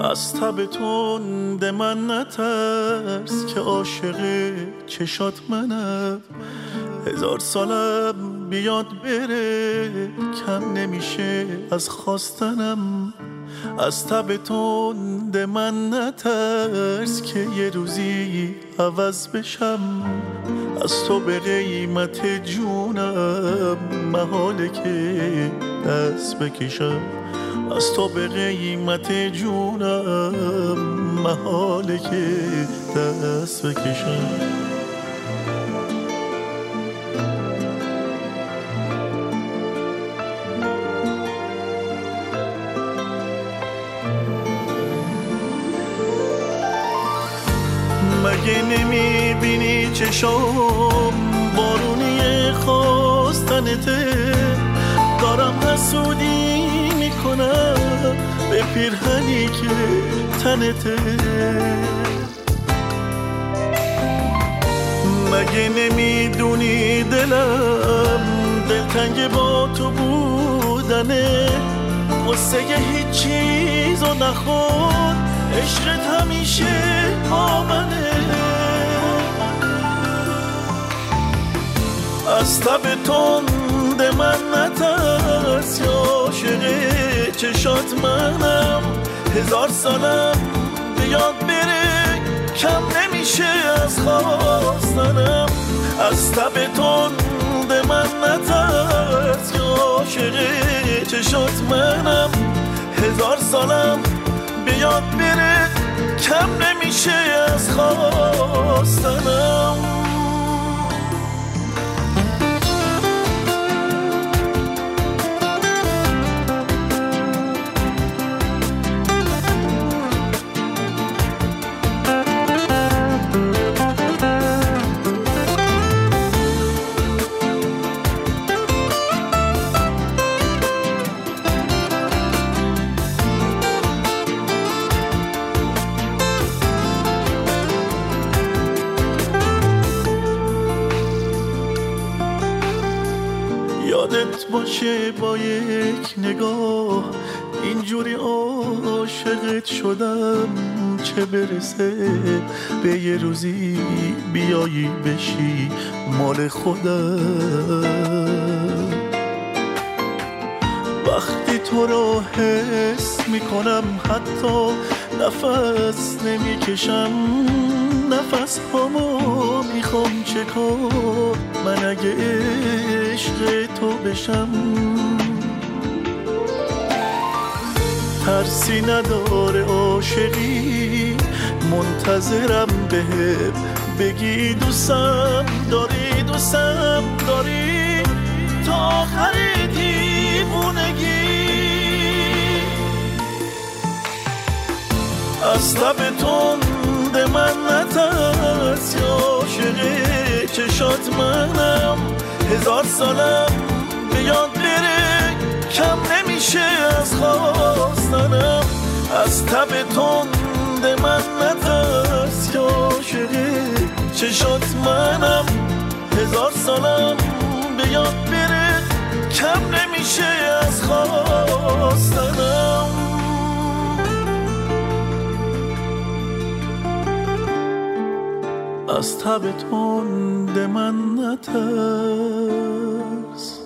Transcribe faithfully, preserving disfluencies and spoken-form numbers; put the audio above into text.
از تب تند من نترس که عاشق چشات منم. هزار سالم بیاد بره کم نمیشه از خواستنم. از تب تند من نترس که یه روزی عوض بشم. از تو به قیمت جونم محاله که دست بکشم. از تو به قیمت جونم محاله که دست بکشم. مگه نمیبینی چشام بارونی خواستنته؟ دارم حسودی میکنم به پیرهنی که تنته. مگه نمیدونی دلم دلتنگ با تو بودنه؟ قصه هیچ چیزو نخور عشقت همیشه با منه. از تب تند من نترس یا عاشق چشات منم. هزار سالم بیاد بره کم نمیشه از خواستنم. از تب تند من نترس یا عاشق چشات منم. هزار سالم بیاد بره کم نمیشه از خواستنم. یادت باشه با یک نگاه اینجوری عاشقت شدم. چه برسه به یه روزی بیایی بشی مال خودم. وقتی تو رو حس میکنم حتی نفس نمیکشم. نفس هامو میخوام چکار من اگه عشق تو بشم. ترسی نداره عاشقی منتظرم بهم بگی دوستم داری دوستم داری تا آخر دیوونگی. از تب تند من نترس یا عاشق چشات منم. هزار سالم بیاد بره کم نمیشه از خواستنم. از تب تند من نترس یا عاشق چشات منم. هزار سالم بیاد بره کم نمیشه از خواستنم. از تب تند من نترس